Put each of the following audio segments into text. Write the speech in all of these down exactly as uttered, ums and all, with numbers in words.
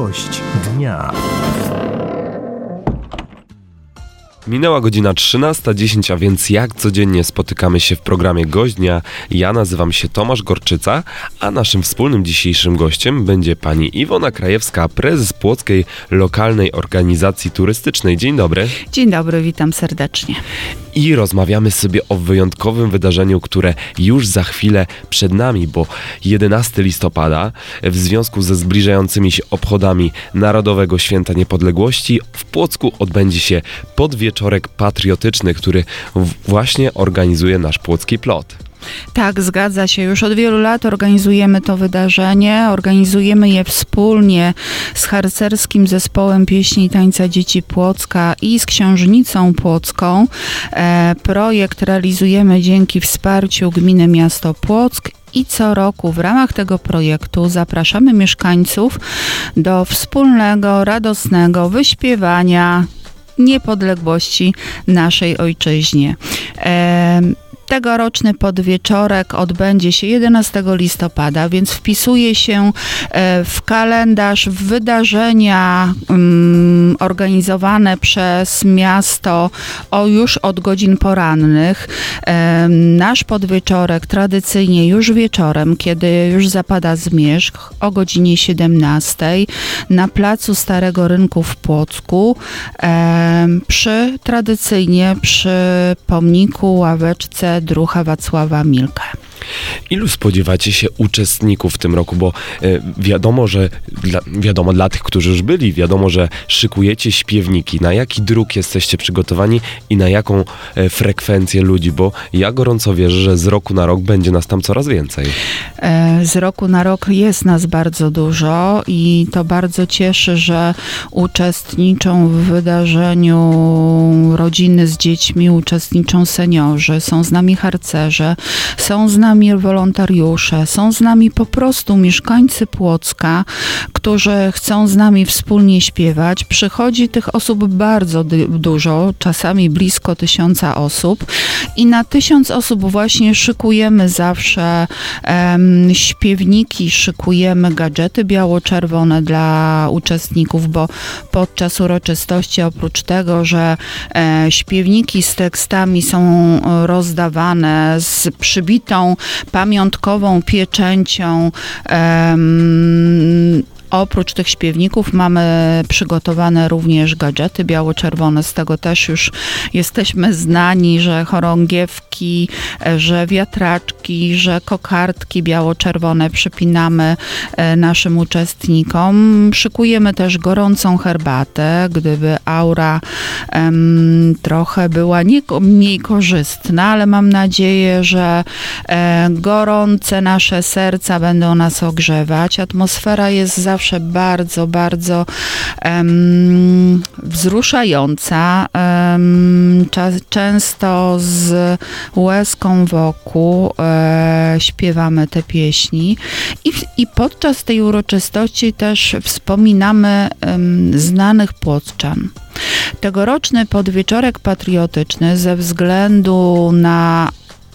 Gość dnia. Minęła godzina trzynasta dziesięć, a więc jak codziennie spotykamy się w programie Gość Dnia. Ja nazywam się Tomasz Gorczyca, a naszym wspólnym dzisiejszym gościem będzie pani Iwona Krajewska, prezes Płockiej Lokalnej Organizacji Turystycznej. Dzień dobry. Dzień dobry, witam serdecznie. I rozmawiamy sobie o wyjątkowym wydarzeniu, które już za chwilę przed nami, bo jedenastego listopada w związku ze zbliżającymi się obchodami Narodowego Święta Niepodległości w Płocku odbędzie się podwieczorek patriotyczny, który właśnie organizuje nasz Płocki Plot. Tak, zgadza się. Już od wielu lat organizujemy to wydarzenie. Organizujemy je wspólnie z harcerskim zespołem pieśni i tańca Dzieci Płocka i z Księżnicą Płocką. E, projekt realizujemy dzięki wsparciu Gminy Miasto Płock. I co roku w ramach tego projektu zapraszamy mieszkańców do wspólnego, radosnego wyśpiewania niepodległości naszej ojczyźnie. E, Tegoroczny podwieczorek odbędzie się jedenastego listopada, więc wpisuje się w kalendarz wydarzenia um, organizowane przez miasto o już od godzin porannych. Um, nasz podwieczorek tradycyjnie już wieczorem, kiedy już zapada zmierzch, o godzinie siedemnastej na placu Starego Rynku w Płocku um, przy tradycyjnie przy pomniku, ławeczce druha Wacława Milkę. Ilu spodziewacie się uczestników w tym roku? Bo y, wiadomo, że dla, wiadomo dla tych, którzy już byli, wiadomo, że szykujecie śpiewniki. Na jaki druk jesteście przygotowani i na jaką y, frekwencję ludzi? Bo ja gorąco wierzę, że z roku na rok będzie nas tam coraz więcej. Z roku na rok jest nas bardzo dużo i to bardzo cieszy, że uczestniczą w wydarzeniu rodziny z dziećmi, uczestniczą seniorzy, są z nami harcerze, są z nami wolontariusze, są z nami po prostu mieszkańcy Płocka, którzy chcą z nami wspólnie śpiewać. Przychodzi tych osób bardzo dużo, czasami blisko tysiąca osób i na tysiąc osób właśnie szykujemy zawsze um, śpiewniki, szykujemy gadżety biało-czerwone dla uczestników, bo podczas uroczystości oprócz tego, że e, śpiewniki z tekstami są rozdawane z przybitą pamiątkową pieczęcią, um, oprócz tych śpiewników mamy przygotowane również gadżety biało-czerwone. Z tego też już jesteśmy znani, że chorągiewki, że wiatraczki, że kokardki biało-czerwone przypinamy naszym uczestnikom. Szykujemy też gorącą herbatę, gdyby aura um, trochę była nie, mniej korzystna, ale mam nadzieję, że e, gorące nasze serca będą nas ogrzewać. Atmosfera jest zawsze zawsze bardzo, bardzo um, wzruszająca. Um, cza- często z łezką wokół e, śpiewamy te pieśni i, i podczas tej uroczystości też wspominamy um, znanych Płockczan. Tegoroczny podwieczorek patriotyczny ze względu na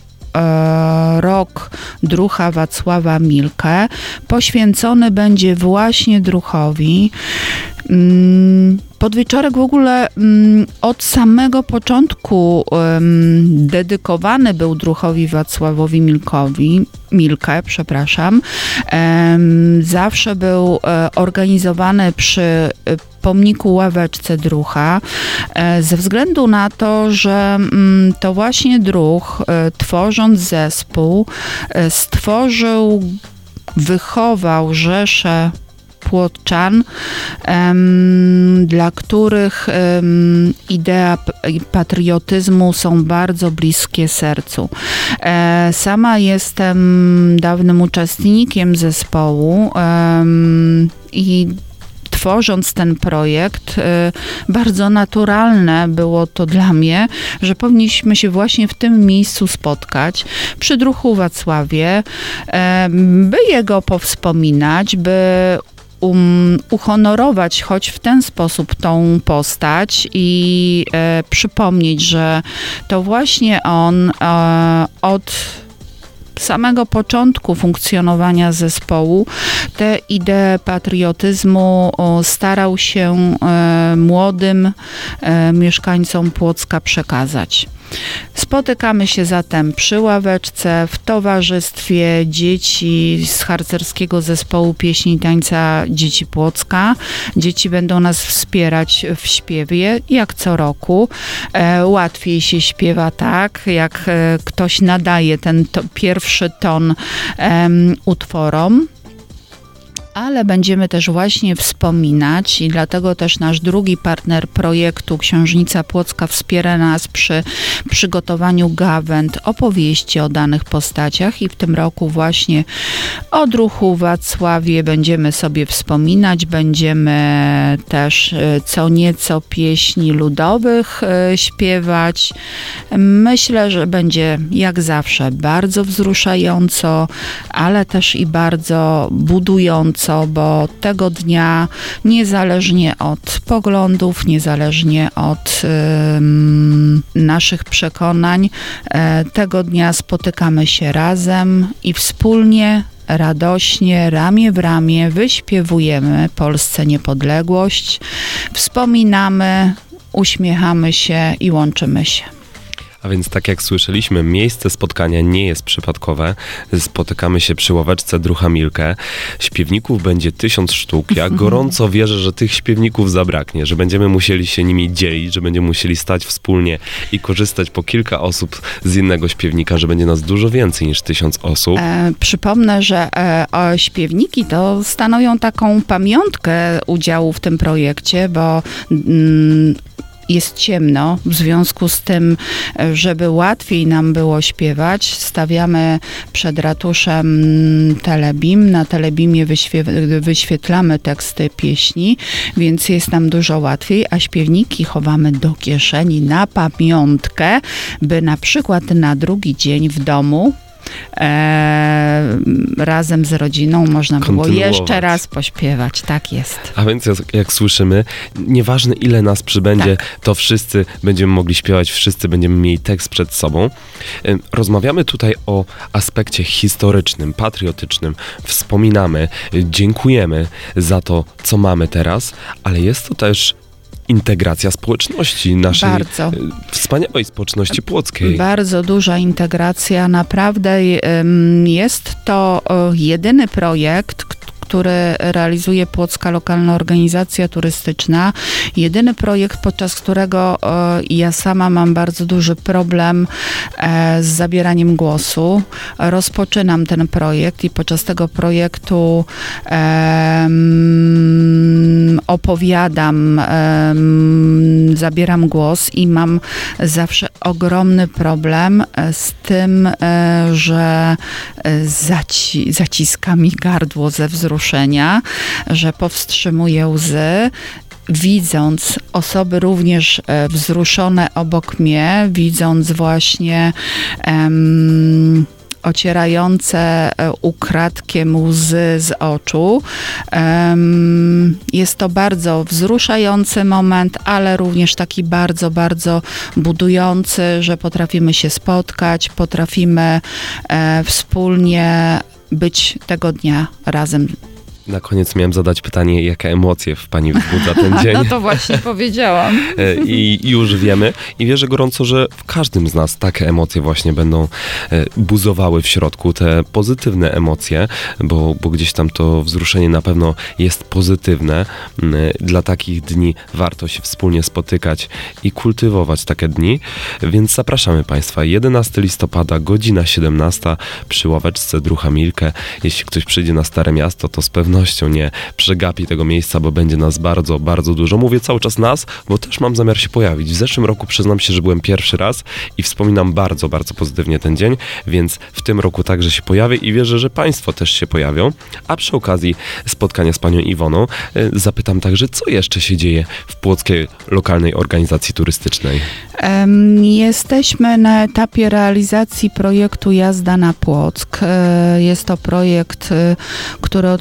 rok druha Wacława Milkę poświęcony będzie właśnie druhowi. Podwieczorek w ogóle od samego początku dedykowany był druhowi Wacławowi Milkowi, Milkę, przepraszam. Zawsze był organizowany przy pomniku ławeczce druha, ze względu na to, że to właśnie druh, tworząc zespół, stworzył, wychował rzeszę Płotczan, um, dla których um, idea patriotyzmu są bardzo bliskie sercu. E, sama jestem dawnym uczestnikiem zespołu um, i tworząc ten projekt, bardzo naturalne było to dla mnie, że powinniśmy się właśnie w tym miejscu spotkać, przy druhu Wacławie, by jego powspominać, by Um, uhonorować choć w ten sposób tą postać i e, przypomnieć, że to właśnie on e, od samego początku funkcjonowania zespołu tę ideę patriotyzmu starał się młodym mieszkańcom Płocka przekazać. Spotykamy się zatem przy ławeczce w towarzystwie dzieci z harcerskiego zespołu pieśni i tańca Dzieci Płocka. Dzieci będą nas wspierać w śpiewie, jak co roku. E, łatwiej się śpiewa tak, jak e, ktoś nadaje ten to, pierwszy ton e, utworom. Ale będziemy też właśnie wspominać i dlatego też nasz drugi partner projektu Książnica Płocka wspiera nas przy przygotowaniu gawęd, opowieści o danych postaciach i w tym roku właśnie o druhu Wacławie będziemy sobie wspominać, będziemy też co nieco pieśni ludowych śpiewać. Myślę, że będzie jak zawsze bardzo wzruszająco, ale też i bardzo budująco, bo tego dnia, niezależnie od poglądów, niezależnie od um, naszych przekonań, e, tego dnia spotykamy się razem i wspólnie, radośnie, ramię w ramię wyśpiewujemy Polsce niepodległość, wspominamy, uśmiechamy się i łączymy się. A więc tak jak słyszeliśmy, miejsce spotkania nie jest przypadkowe. Spotykamy się przy ławeczce Druha Milke. Śpiewników będzie tysiąc sztuk. Ja gorąco wierzę, że tych śpiewników zabraknie, że będziemy musieli się nimi dzielić, że będziemy musieli stać wspólnie i korzystać po kilka osób z innego śpiewnika, że będzie nas dużo więcej niż tysiąc osób. E, przypomnę, że e, o, śpiewniki to stanowią taką pamiątkę udziału w tym projekcie, bo mm, jest ciemno, w związku z tym, żeby łatwiej nam było śpiewać, stawiamy przed ratuszem telebim. Na telebimie wyświe- wyświetlamy teksty pieśni, więc jest nam dużo łatwiej, a śpiewniki chowamy do kieszeni na pamiątkę, by na przykład na drugi dzień w domu E, razem z rodziną można było jeszcze raz pośpiewać. Tak jest. A więc jak, jak słyszymy, nieważne ile nas przybędzie, tak, to wszyscy będziemy mogli śpiewać, wszyscy będziemy mieli tekst przed sobą. E, rozmawiamy tutaj o aspekcie historycznym, patriotycznym. Wspominamy, dziękujemy za to, co mamy teraz, ale jest to też integracja społeczności, naszej Bardzo. wspaniałej społeczności płockiej. Bardzo duża integracja. Naprawdę jest to jedyny projekt, który realizuje Płocka Lokalna Organizacja Turystyczna. Jedyny projekt, podczas którego e, ja sama mam bardzo duży problem e, z zabieraniem głosu. Rozpoczynam ten projekt i podczas tego projektu e, opowiadam, e, zabieram głos i mam zawsze ogromny problem z tym, e, że zaci- zaciska mi gardło ze wzruszenia, że powstrzymuję łzy, widząc osoby również wzruszone obok mnie, widząc właśnie um, ocierające ukradkiem łzy z oczu. Um, jest to bardzo wzruszający moment, ale również taki bardzo, bardzo budujący, że potrafimy się spotkać, potrafimy e, wspólnie być tego dnia razem. Na koniec miałem zadać pytanie, jakie emocje w pani wzbudza ten dzień. No to właśnie powiedziałam. I już wiemy. I wierzę gorąco, że w każdym z nas takie emocje właśnie będą buzowały w środku, te pozytywne emocje, bo, bo gdzieś tam to wzruszenie na pewno jest pozytywne. Dla takich dni warto się wspólnie spotykać i kultywować takie dni. Więc zapraszamy Państwa. jedenastego listopada, godzina siedemnasta przy ławeczce Druha Milke. Jeśli ktoś przyjdzie na Stare Miasto, to z pewnością nie przegapi tego miejsca, bo będzie nas bardzo, bardzo dużo. Mówię cały czas nas, bo też mam zamiar się pojawić. W zeszłym roku przyznam się, że byłem pierwszy raz i wspominam bardzo, bardzo pozytywnie ten dzień, więc w tym roku także się pojawię i wierzę, że Państwo też się pojawią. A przy okazji spotkania z panią Iwoną zapytam także, co jeszcze się dzieje w Płockiej Lokalnej Organizacji Turystycznej. Jesteśmy na etapie realizacji projektu Jazda na Płock. Jest to projekt, który otrzymał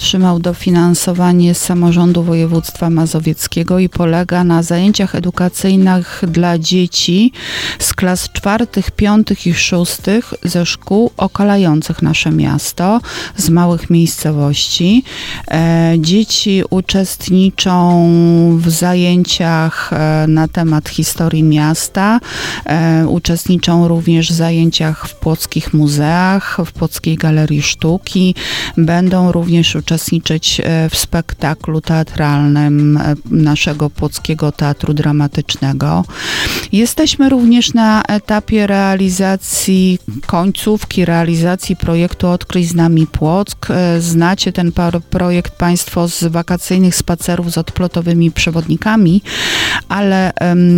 dofinansowanie z samorządu województwa mazowieckiego i polega na zajęciach edukacyjnych dla dzieci z klas czwartych, piątych i szóstych ze szkół okalających nasze miasto, z małych miejscowości. E, dzieci uczestniczą w zajęciach e, na temat historii miasta, e, uczestniczą również w zajęciach w płockich muzeach, w Płockiej Galerii Sztuki. Będą również uczestniczyć w spektaklu teatralnym naszego Płockiego Teatru Dramatycznego. Jesteśmy również na etapie realizacji, końcówki realizacji projektu Odkryj z nami Płock. Znacie ten projekt Państwo z wakacyjnych spacerów z odplotowymi przewodnikami, ale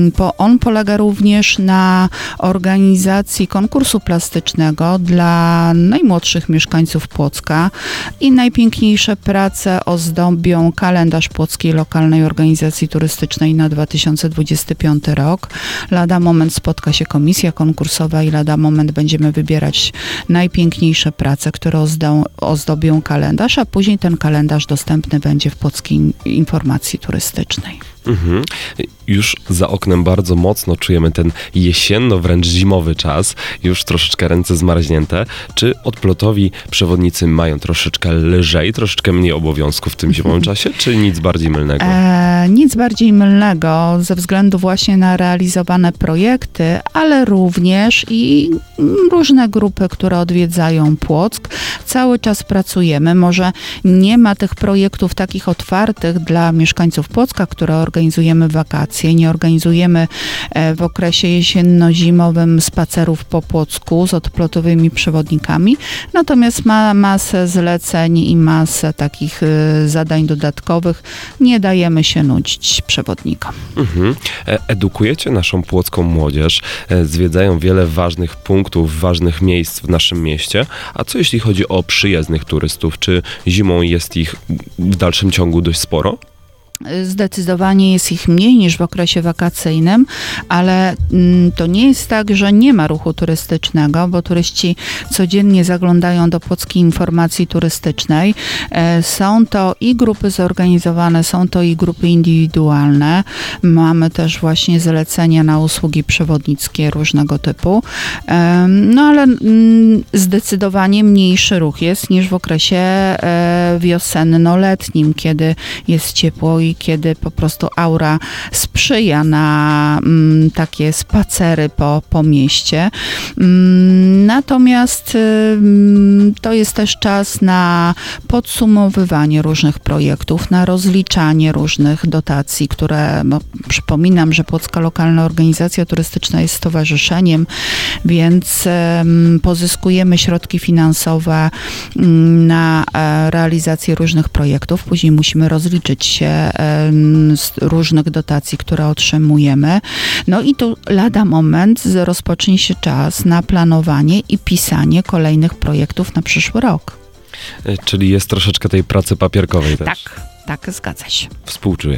on polega również na organizacji konkursu plastycznego dla najmłodszych mieszkańców Płocka i najpiękniejsze prace ozdobią kalendarz Płockiej Lokalnej Organizacji Turystycznej na dwa tysiące dwudziesty piąty rok. Lada moment spotka się komisja konkursowa i lada moment będziemy wybierać najpiękniejsze prace, które ozdą, ozdobią kalendarz, a później ten kalendarz dostępny będzie w Płockiej Informacji Turystycznej. Mhm. Już za oknem bardzo mocno czujemy ten jesienno, wręcz zimowy czas. Już troszeczkę ręce zmarznięte. Czy odplotowi przewodnicy mają troszeczkę lżej, troszeczkę mniej obowiązków w tym zimowym czasie, czy nic bardziej mylnego? E, nic bardziej mylnego ze względu właśnie na realizowane projekty, ale również i różne grupy, które odwiedzają Płock. Cały czas pracujemy. Może nie ma tych projektów takich otwartych dla mieszkańców Płocka, które organizujemy wakacje. Nie organizujemy w okresie jesienno-zimowym spacerów po Płocku z odplotowymi przewodnikami, natomiast ma masę zleceń i masę takich zadań dodatkowych. Nie dajemy się nudzić przewodnikom. Mhm. Edukujecie naszą płocką młodzież, zwiedzają wiele ważnych punktów, ważnych miejsc w naszym mieście, a co jeśli chodzi o przyjezdnych turystów? Czy zimą jest ich w dalszym ciągu dość sporo? Zdecydowanie jest ich mniej niż w okresie wakacyjnym, ale to nie jest tak, że nie ma ruchu turystycznego, bo turyści codziennie zaglądają do Płockiej Informacji Turystycznej. Są to i grupy zorganizowane, są to i grupy indywidualne. Mamy też właśnie zlecenia na usługi przewodnickie różnego typu. No ale zdecydowanie mniejszy ruch jest niż w okresie wiosenno-letnim, kiedy jest ciepło i kiedy po prostu aura sprzyja na mm, takie spacery po, po mieście. Mm, natomiast mm, to jest też czas na podsumowywanie różnych projektów, na rozliczanie różnych dotacji, które, bo przypominam, że Płocka Lokalna Organizacja Turystyczna jest stowarzyszeniem, więc mm, pozyskujemy środki finansowe mm, na e, realizację różnych projektów. Później musimy rozliczyć się z różnych dotacji, które otrzymujemy. No i tu lada moment rozpocznie się czas na planowanie i pisanie kolejnych projektów na przyszły rok. Czyli jest troszeczkę tej pracy papierkowej też. Tak. Tak, zgadza się. Współczuję.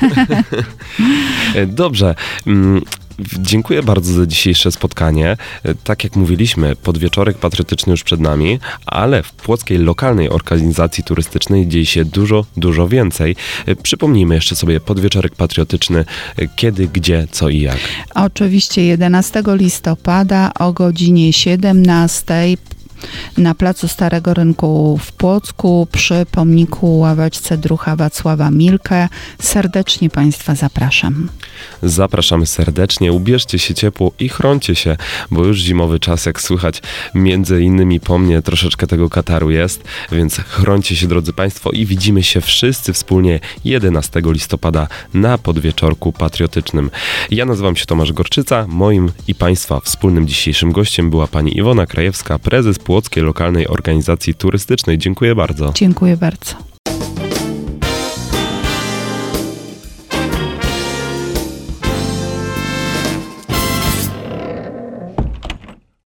Dobrze. Dziękuję bardzo za dzisiejsze spotkanie. Tak jak mówiliśmy, podwieczorek patriotyczny już przed nami, ale w Płockiej Lokalnej Organizacji Turystycznej dzieje się dużo, dużo więcej. Przypomnijmy jeszcze sobie podwieczorek patriotyczny, kiedy, gdzie, co i jak. Oczywiście jedenastego listopada o godzinie siedemnastej na placu Starego Rynku w Płocku przy pomniku ławeczce druha Wacława Milke. Serdecznie Państwa zapraszam. Zapraszamy serdecznie, ubierzcie się ciepło i chrońcie się, bo już zimowy czas, jak słychać, między innymi po mnie troszeczkę tego kataru jest, więc chrońcie się, drodzy Państwo, i widzimy się wszyscy wspólnie jedenastego listopada na podwieczorku patriotycznym. Ja nazywam się Tomasz Gorczyca, moim i Państwa wspólnym dzisiejszym gościem była pani Iwona Krajewska, prezes Płockiej Lokalnej Organizacji Turystycznej. Dziękuję bardzo. Dziękuję bardzo.